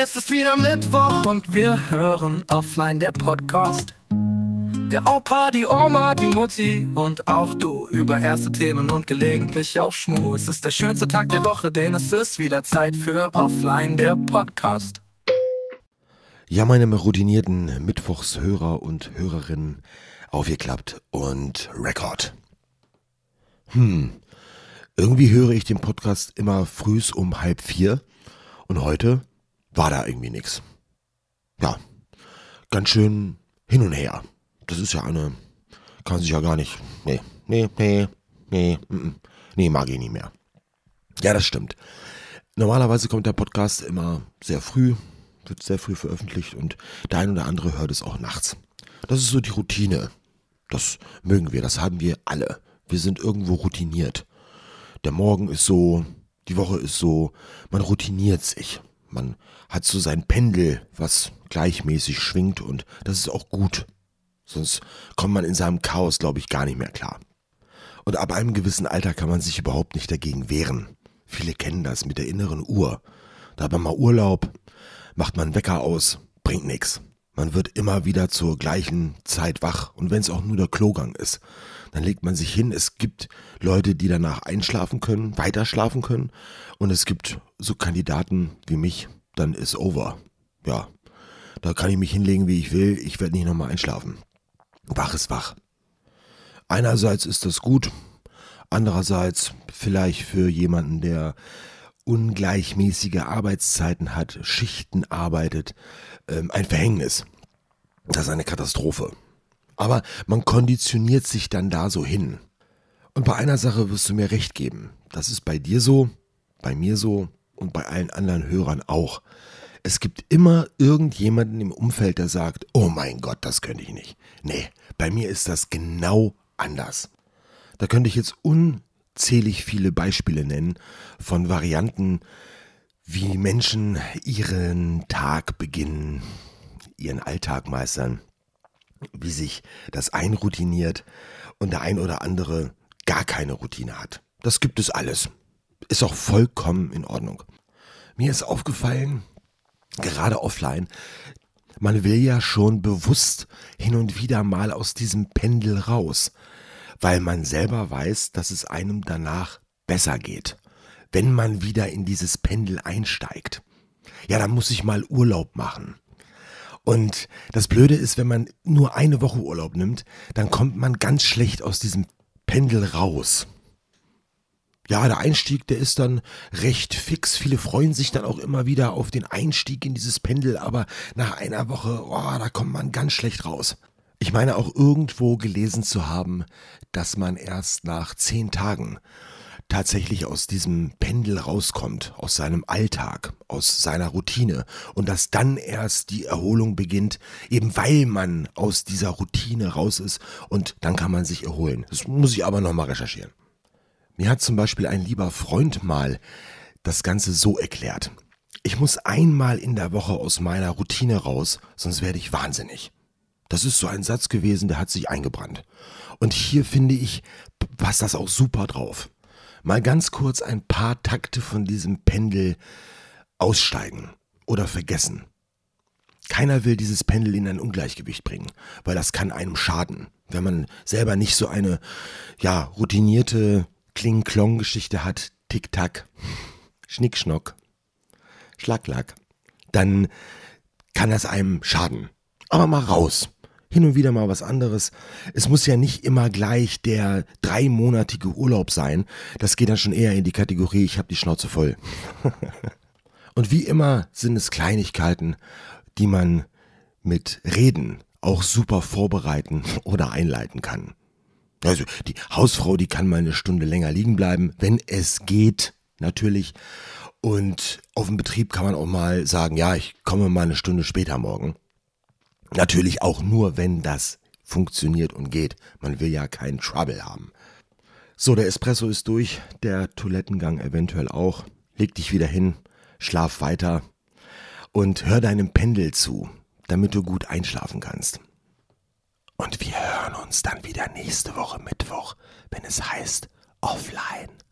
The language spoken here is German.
Es ist wieder Mittwoch und wir hören offline der Podcast. Der Opa, die Oma, die Mutti und auch du über erste Themen und gelegentlich auch Schmu. Es ist der schönste Tag der Woche, denn es ist wieder Zeit für offline der Podcast. Ja, meine routinierten Mittwochshörer und Hörerinnen, aufgeklappt und Rekord. Irgendwie höre ich den Podcast immer frühs um 3:30 und heute war da irgendwie nix. Ja, ganz schön hin und her. Das ist ja kann sich ja gar nicht, nee, mag ich nicht mehr. Ja, das stimmt. Normalerweise kommt der Podcast immer sehr früh, wird sehr früh veröffentlicht und der ein oder andere hört es auch nachts. Das ist so die Routine. Das mögen wir, das haben wir alle. Wir sind irgendwo routiniert. Der Morgen ist so, die Woche ist so, man routiniert sich. Man hat so sein Pendel, was gleichmäßig schwingt und das ist auch gut. Sonst kommt man in seinem Chaos, glaube ich, gar nicht mehr klar. Und ab einem gewissen Alter kann man sich überhaupt nicht dagegen wehren. Viele kennen das mit der inneren Uhr. Da hat man mal Urlaub, macht man einen Wecker aus, bringt nichts. Man wird immer wieder zur gleichen Zeit wach und wenn es auch nur der Klogang ist, dann legt man sich hin. Es gibt Leute, die danach einschlafen können, weiter schlafen können und es gibt so Kandidaten wie mich, dann ist over. Ja, da kann ich mich hinlegen, wie ich will, ich werde nicht nochmal einschlafen. Wach ist wach. Einerseits ist das gut, andererseits vielleicht für jemanden, der ungleichmäßige Arbeitszeiten hat, Schichten arbeitet, ein Verhängnis. Das ist eine Katastrophe. Aber man konditioniert sich dann da so hin. Und bei einer Sache wirst du mir recht geben. Das ist bei dir so, bei mir so und bei allen anderen Hörern auch. Es gibt immer irgendjemanden im Umfeld, der sagt, oh mein Gott, das könnte ich nicht. Nee, bei mir ist das genau anders. Da könnte ich jetzt unzählig viele Beispiele nennen von Varianten, wie Menschen ihren Tag beginnen, ihren Alltag meistern, wie sich das einroutiniert und der ein oder andere gar keine Routine hat. Das gibt es alles. Ist auch vollkommen in Ordnung. Mir ist aufgefallen, gerade offline, man will ja schon bewusst hin und wieder mal aus diesem Pendel raus, weil man selber weiß, dass es einem danach besser geht, wenn man wieder in dieses Pendel einsteigt. Ja, dann muss ich mal Urlaub machen. Und das Blöde ist, wenn man nur eine Woche Urlaub nimmt, dann kommt man ganz schlecht aus diesem Pendel raus. Ja, der Einstieg, der ist dann recht fix. Viele freuen sich dann auch immer wieder auf den Einstieg in dieses Pendel, aber nach einer Woche, da kommt man ganz schlecht raus. Ich meine auch irgendwo gelesen zu haben, dass man erst nach 10 Tagen tatsächlich aus diesem Pendel rauskommt, aus seinem Alltag, aus seiner Routine und dass dann erst die Erholung beginnt, eben weil man aus dieser Routine raus ist und dann kann man sich erholen. Das muss ich aber nochmal recherchieren. Mir hat zum Beispiel ein lieber Freund mal das Ganze so erklärt. Ich muss einmal in der Woche aus meiner Routine raus, sonst werde ich wahnsinnig. Das ist so ein Satz gewesen, der hat sich eingebrannt. Und hier finde ich, passt das auch super drauf. Mal ganz kurz ein paar Takte von diesem Pendel aussteigen oder vergessen. Keiner will dieses Pendel in ein Ungleichgewicht bringen, weil das kann einem schaden. Wenn man selber nicht so eine, routinierte Kling-Klong-Geschichte hat, Tick-Tack, Schnick-Schnock, Schlag-Lack, dann kann das einem schaden. Aber mal raus. Hin und wieder mal was anderes. Es muss ja nicht immer gleich der 3-monatige Urlaub sein. Das geht dann schon eher in die Kategorie, ich habe die Schnauze voll. Und wie immer sind es Kleinigkeiten, die man mit Reden auch super vorbereiten oder einleiten kann. Also die Hausfrau, die kann mal eine Stunde länger liegen bleiben, wenn es geht, natürlich. Und auf dem Betrieb kann man auch mal sagen, ja, ich komme mal eine Stunde später morgen. Natürlich auch nur, wenn das funktioniert und geht. Man will ja keinen Trouble haben. So, der Espresso ist durch, der Toilettengang eventuell auch. Leg dich wieder hin, schlaf weiter und hör deinem Pendel zu, damit du gut einschlafen kannst. Und wir hören uns dann wieder nächste Woche Mittwoch, wenn es heißt Offline.